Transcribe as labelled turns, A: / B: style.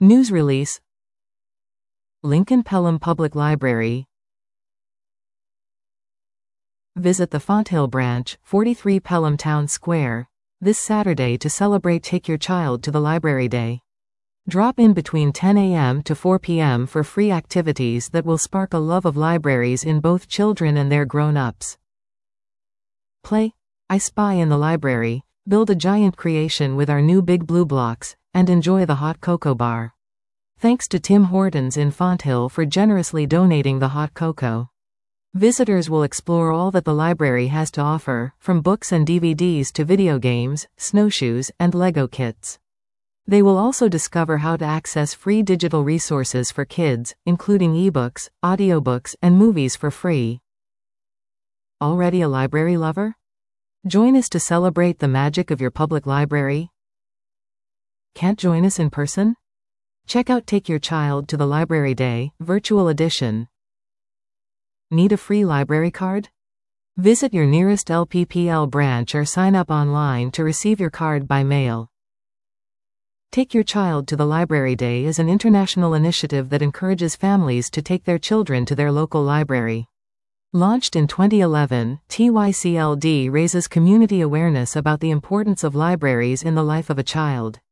A: News release. Lincoln Pelham Public Library. Visit the Fonthill branch, 43 Pelham Town Square, this Saturday to celebrate Take Your Child to the Library Day. Drop in between 10 a.m. to 4 p.m. for free activities that will spark a love of libraries in both children and their grown-ups. Play I Spy in the library, build a giant creation with our new Big Blue blocks, and enjoy the hot cocoa bar. Thanks to Tim Hortons in Fonthill for generously donating the hot cocoa. Visitors will explore all that the library has to offer, from books and DVDs to video games, snowshoes, and Lego kits. They will also discover how to access free digital resources for kids, including ebooks, audiobooks, and movies for free. Already a library lover? Join us to celebrate the magic of your public library. Can't join us in person? Check out Take Your Child to the Library Day, Virtual Edition. Need a free library card? Visit your nearest LPPL branch or sign up online to receive your card by mail. Take Your Child to the Library Day is an international initiative that encourages families to take their children to their local library. Launched in 2011, TYCLD raises community awareness about the importance of libraries in the life of a child.